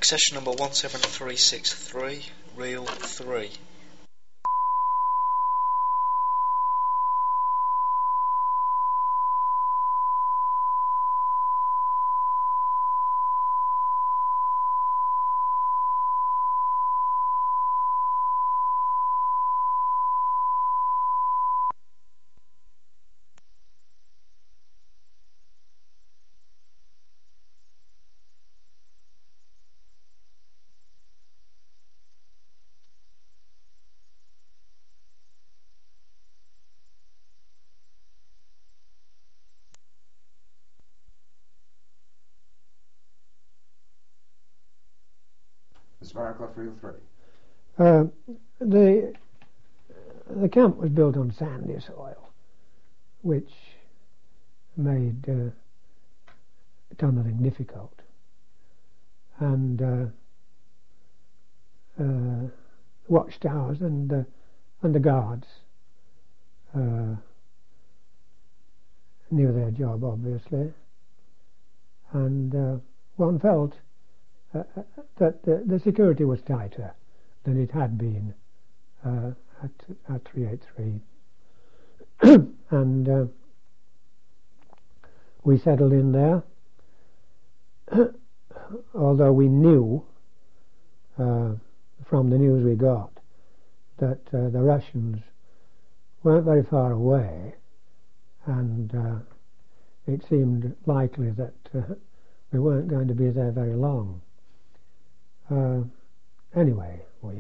Accession number 17363, reel 3. Sparrowclough reel 3. The camp was built on sandy soil, which made tunneling difficult, and watchtowers and the guards knew their job, obviously, and one felt that the security was tighter than it had been at 383, and we settled in there, although we knew from the news we got that the Russians weren't very far away, and it seemed likely that we weren't going to be there very long. Anyway,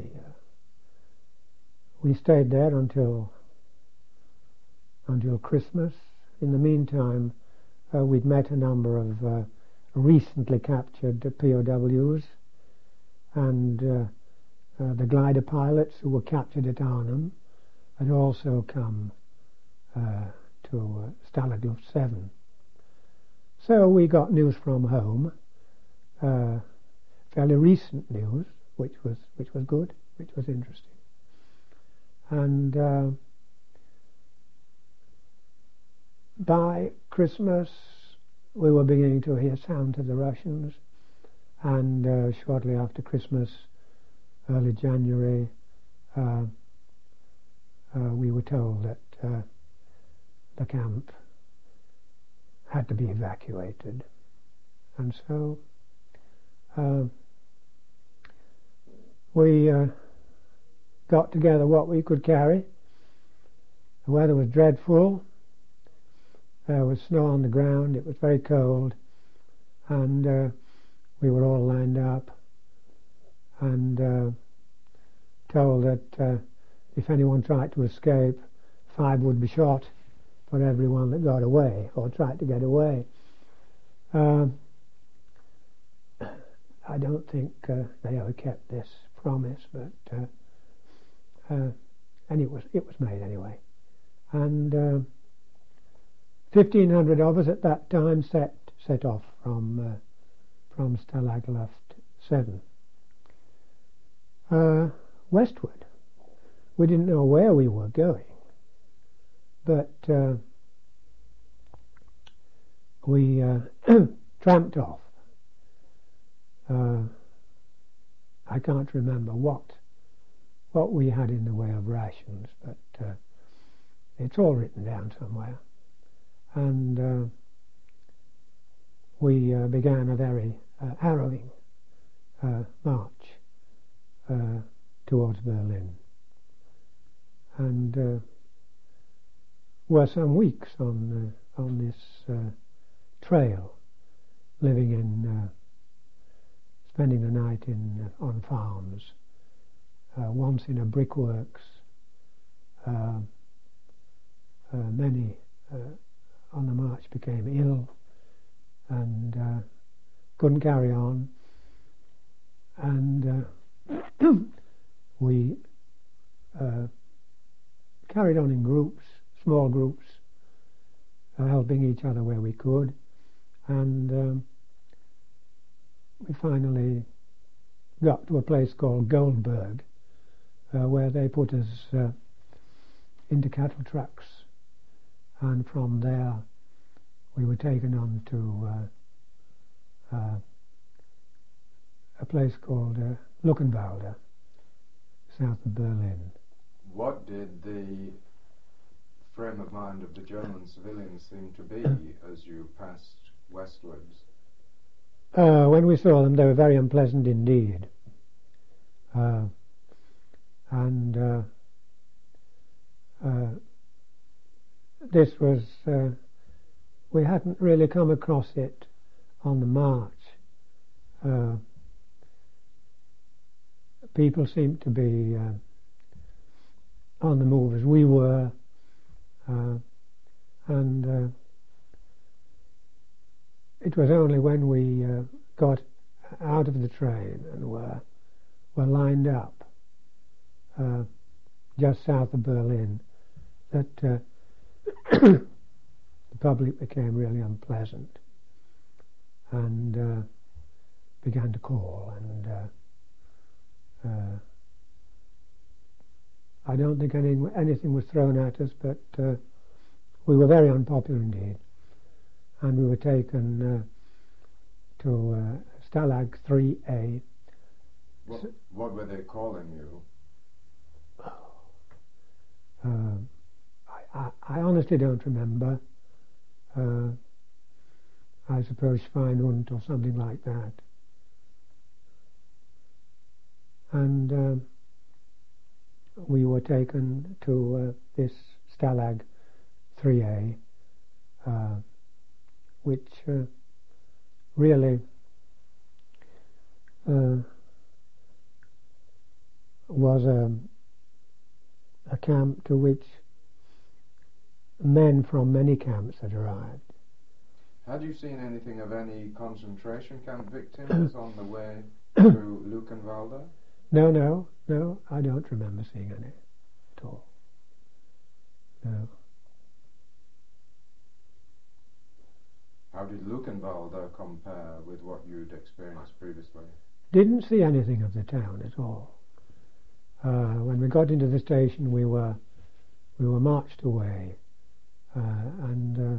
we stayed there until Christmas. In the meantime, we'd met a number of recently captured POWs, and the glider pilots who were captured at Arnhem had also come to Stalag Luft 7. So we got news from home, fairly recent news, which was good, which was interesting. And by Christmas we were beginning to hear sound of the Russians, and shortly after Christmas, early January, we were told that the camp had to be evacuated, and so we got together what we could carry. The weather was dreadful. There was snow on the ground. It was very cold, and we were all lined up and told that if anyone tried to escape, 5 would be shot for everyone that got away or tried to get away. I don't think they ever kept this promise, but and it was made anyway. And 1,500 of us at that time set off from Stalag Luft 7 westward. We didn't know where we were going, but we tramped off. I can't remember what we had in the way of rations, but it's all written down somewhere. And we began a very harrowing march towards Berlin, and were some weeks on this trail, living in spending the night on farms, once in a brickworks. Many on the march became ill and couldn't carry on, and we carried on in groups, small groups, helping each other where we could, and we finally got to a place called Goldberg, where they put us into cattle trucks, and from there we were taken on to a place called Luckenwalde, south of Berlin. What did the frame of mind of the German civilians seem to be as you passed westwards? When we saw them, they were very unpleasant indeed. This was, we hadn't really come across it on the march. People seemed to be on the move as we were, and it was only when we got out of the train and were lined up just south of Berlin that the public became really unpleasant and began to call, and I don't think anything was thrown at us, but we were very unpopular indeed, and we were taken to Stalag 3A. What were they calling you? I honestly don't remember. I suppose Schweinhund or something like that. And we were taken to this Stalag 3A, which really was a camp to which men from many camps had arrived. Had you seen anything of any concentration camp victims on the way to Luckenwalde? No, I don't remember seeing any at all. No. How did Luckenwalde compare with what you'd experienced previously? Didn't see anything of the town at all. When we got into the station, we were marched away, and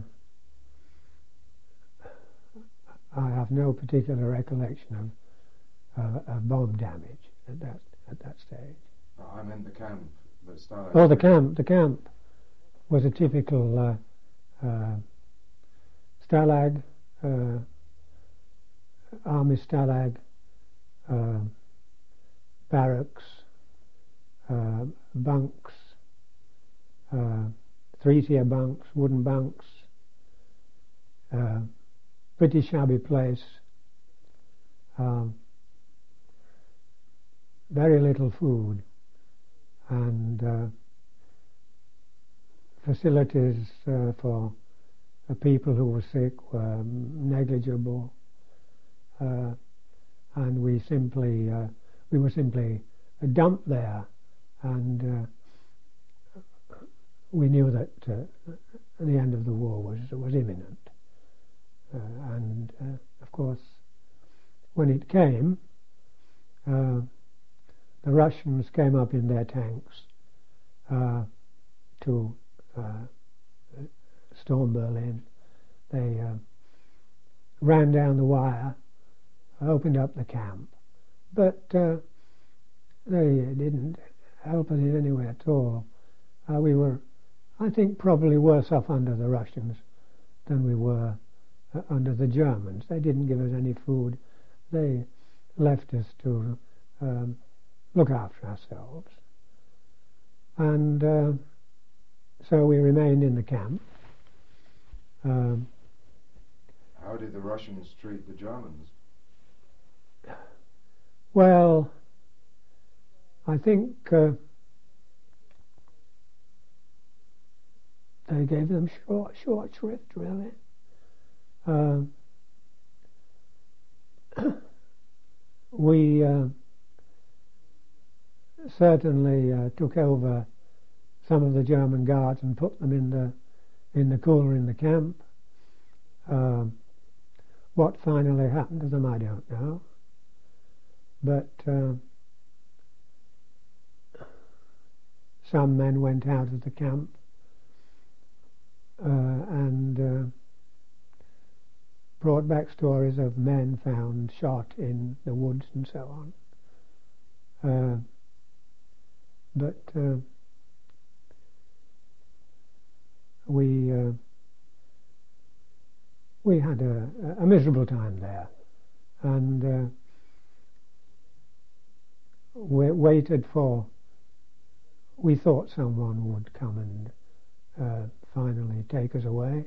I have no particular recollection of bomb damage at that stage. I meant the camp that started. Oh, the camp was a typical stalag, army stalag, barracks, bunks, 3-tier bunks, wooden bunks, pretty shabby place, very little food, and facilities for people who were sick were negligible, and we were simply dumped there, and we knew that the end of the war was imminent, and of course when it came, the Russians came up in their tanks to storm Berlin. They ran down the wire, opened up the camp, but they didn't help us in any way at all. We were, I think, probably worse off under the Russians than we were under the Germans. They didn't give us any food. They left us to look after ourselves. And so we remained in the camp. How did the Russians treat the Germans? Well, I think they gave them short shrift, really. We certainly took over some of the German guards and put them in the cooler in the camp. What finally happened to them, I don't know. But some men went out of the camp and brought back stories of men found shot in the woods and so on. But we had a miserable time there, and we waited for. We thought someone would come and finally take us away.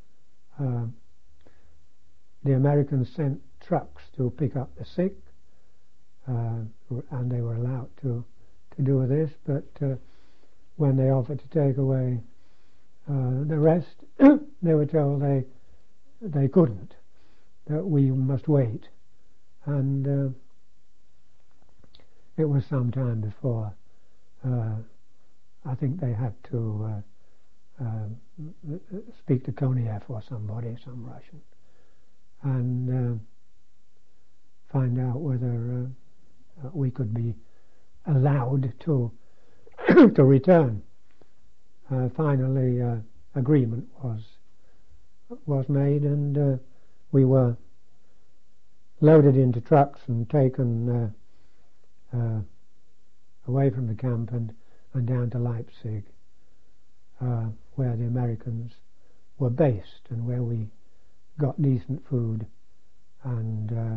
The Americans sent trucks to pick up the sick, and they were allowed to do this, but when they offered to take away the rest, they were told they couldn't, that we must wait. And it was some time before I think they had to speak to Konev or somebody, some Russian, and find out whether we could be allowed to to return. Finally, agreement was made, and we were loaded into trucks and taken away from the camp and down to Leipzig, where the Americans were based and where we got decent food, and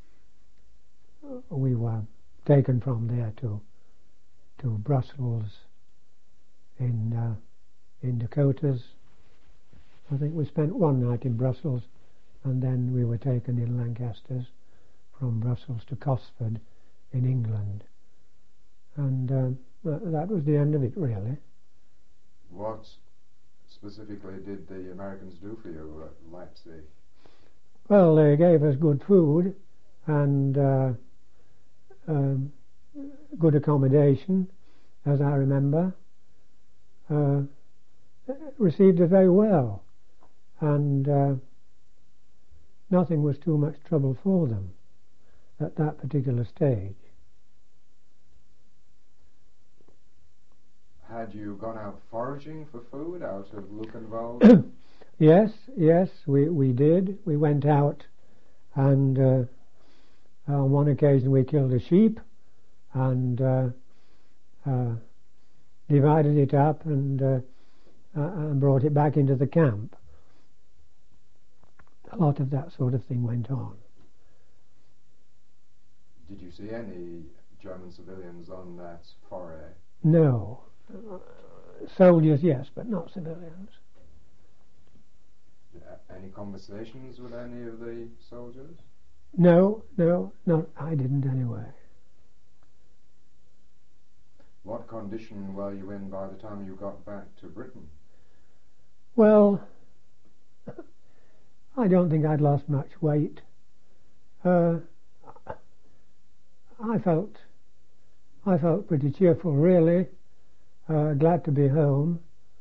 we were taken from there to Brussels in Dakotas. I think we spent one night in Brussels, and then we were taken in Lancasters from Brussels to Cosford in England, and that was the end of it, really. What specifically did the Americans do for you at Leipzig? Well, they gave us good food and good accommodation, as I remember. Received us very well, and nothing was too much trouble for them at that particular stage. Had you gone out foraging for food out of Luckenwald? Yes, we did. We went out, and on one occasion we killed a sheep and divided it up and brought it back into the camp. A lot of that sort of thing went on. Did you see any German civilians on that foray? No. Soldiers, yes, but not civilians. Any conversations with any of the soldiers? No, I didn't anyway. What condition were you in by the time you got back to Britain? Well, I don't think I'd lost much weight. I felt pretty cheerful, really. Glad to be home.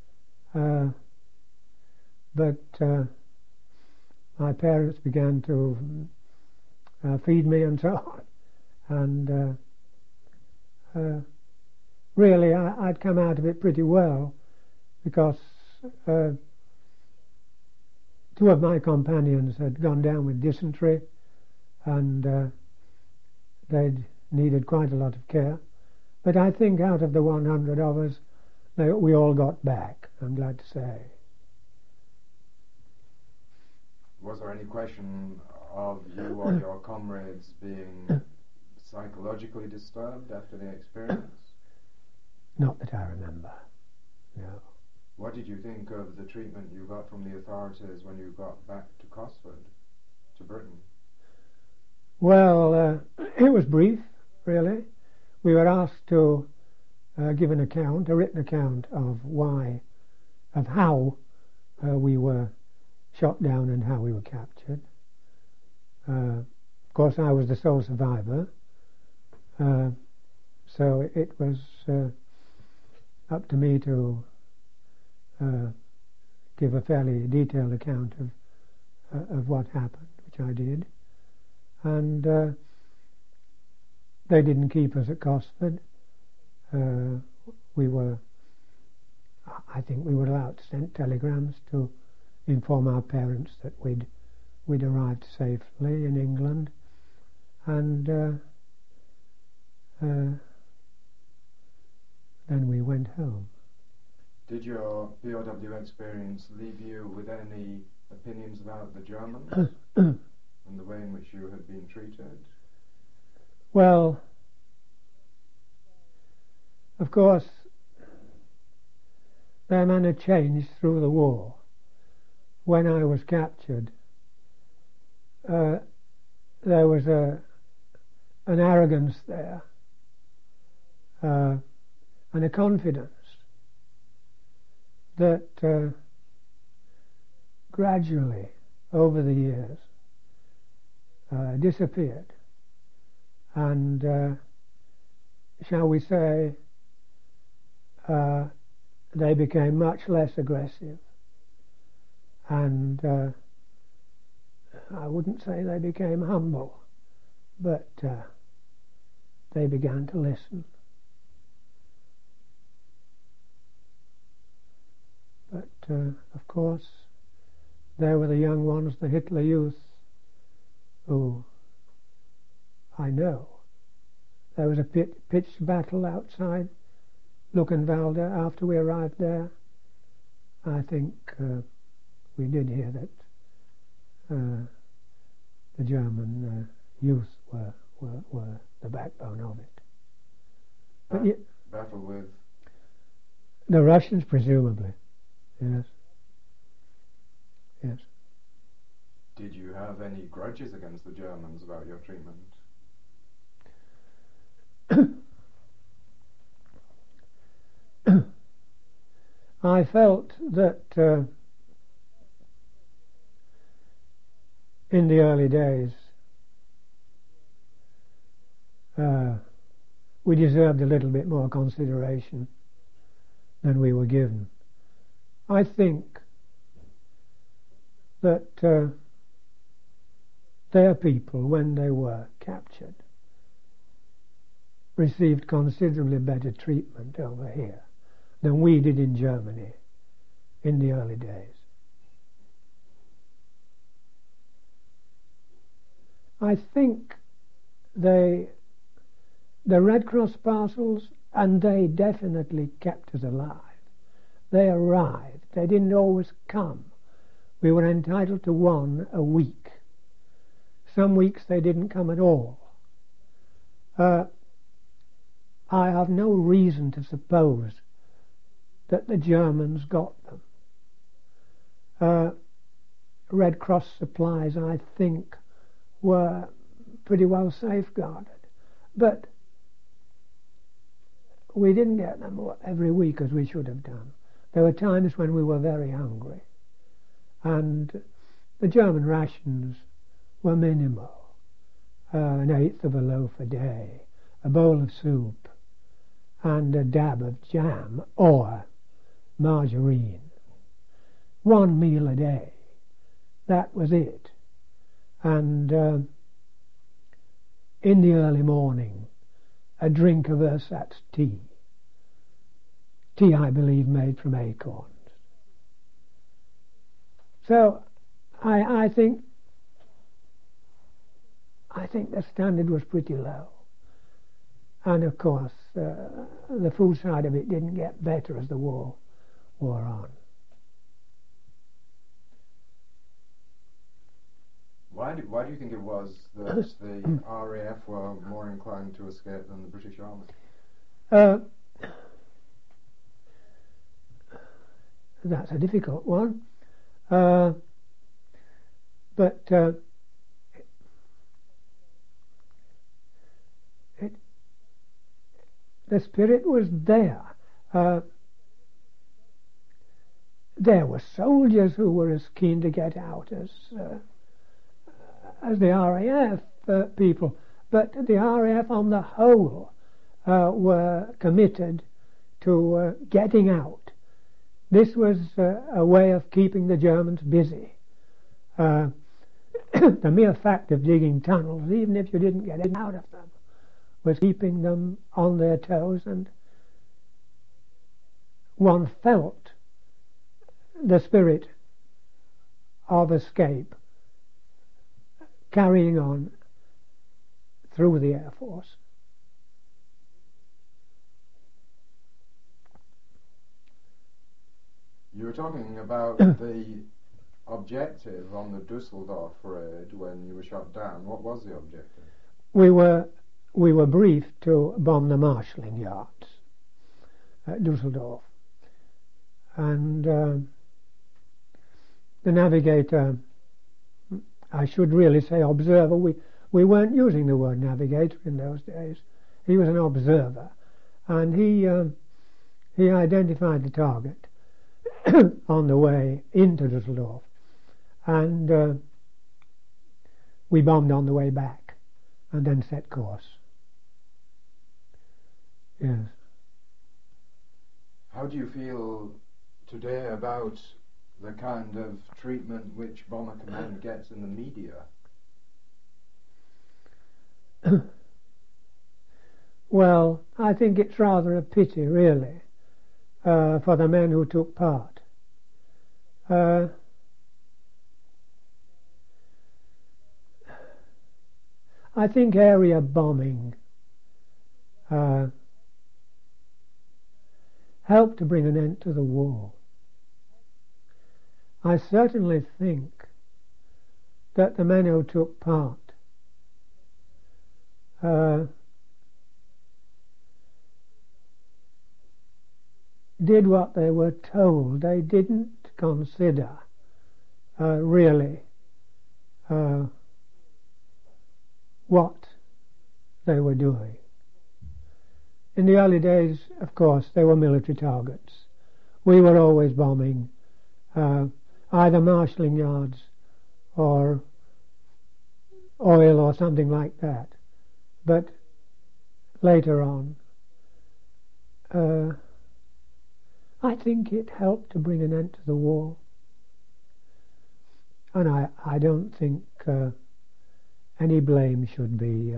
But my parents began to feed me and so on. And really, I'd come out of it pretty well, because two of my companions had gone down with dysentery, and they'd needed quite a lot of care. But I think out of the 100 of us, we all got back, I'm glad to say. Was there any question of you or your comrades being psychologically disturbed after the experience? Not that I remember, no. What did you think of the treatment you got from the authorities when you got back to Cosford, to Britain? Well, it was brief, really. We were asked to give an account, a written account of how we were shot down and how we were captured. Of course, I was the sole survivor, so it was up to me to give a fairly detailed account of what happened, which I did. And they didn't keep us at Cosford. I think we were allowed to send telegrams to inform our parents that we'd we'd arrived safely in England, and then we went home. Did your POW experience leave you with any opinions about the Germans and the way in which you had been treated? Well, of course, their manner changed through the war. When I was captured, there was an arrogance there and a confidence that gradually, over the years, disappeared. And, shall we say, they became much less aggressive. And I wouldn't say they became humble, but they began to listen. But, of course, there were the young ones, the Hitler Youth, who I know. There was a pitched battle outside Luckenwalde after we arrived there. I think we did hear that the German youth were the backbone of it. But battle with? The Russians, presumably. Yes. Yes. Did you have any grudges against the Germans about your treatment? I felt that in the early days we deserved a little bit more consideration than we were given. I think that their people, when they were captured, received considerably better treatment over here than we did in Germany in the early days. I think the Red Cross parcels, and they definitely kept us alive. They arrived. They didn't always come. We were entitled to one a week. Some weeks they didn't come at all. I have no reason to suppose that the Germans got them. Red Cross supplies, I think, were pretty well safeguarded. But we didn't get them every week as we should have done. There were times when we were very hungry. And the German rations were minimal. An eighth of a loaf a day, a bowl of soup, and a dab of jam or margarine. One meal a day. That was it. And in the early morning, a drink of ersatz tea. Tea, I believe, made from acorns. So I think the standard was pretty low. And of course, the food side of it didn't get better as the war wore on. Why do you think it was that the RAF were more inclined to escape than the British Army? That's a difficult one. But the spirit was there. There were soldiers who were as keen to get out as the RAF people, but the RAF on the whole were committed to getting out. This was a way of keeping the Germans busy. The mere fact of digging tunnels, even if you didn't get out of them, was keeping them on their toes, and one felt the spirit of escape carrying on through the Air Force. You were talking about the objective on the Dusseldorf raid when you were shot down. What was the objective? We were briefed to bomb the marshalling yards at Dusseldorf, and the navigator, I should really say observer, we weren't using the word navigator in those days. He was an observer, and he identified the target on the way into Dusseldorf, and we bombed on the way back and then set course. Yes. How do you feel today about the kind of treatment which Bomber Command gets in the media? Well, I think it's rather a pity, really, for the men who took part. I think area bombing helped to bring an end to the war. I certainly think that the men who took part did what they were told. They didn't consider really what they were doing. In the early days, of course, they were military targets. We were always bombing either marshalling yards or oil or something like that. But later on, I think it helped to bring an end to the war. And I don't think any blame should be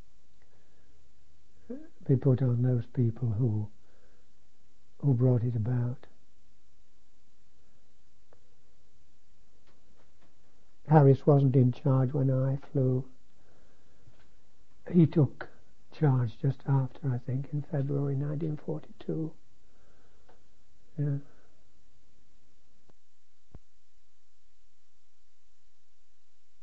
put on those people who brought it about. Harris wasn't in charge when I flew. He took charge just after, I think, in February 1942. Yeah.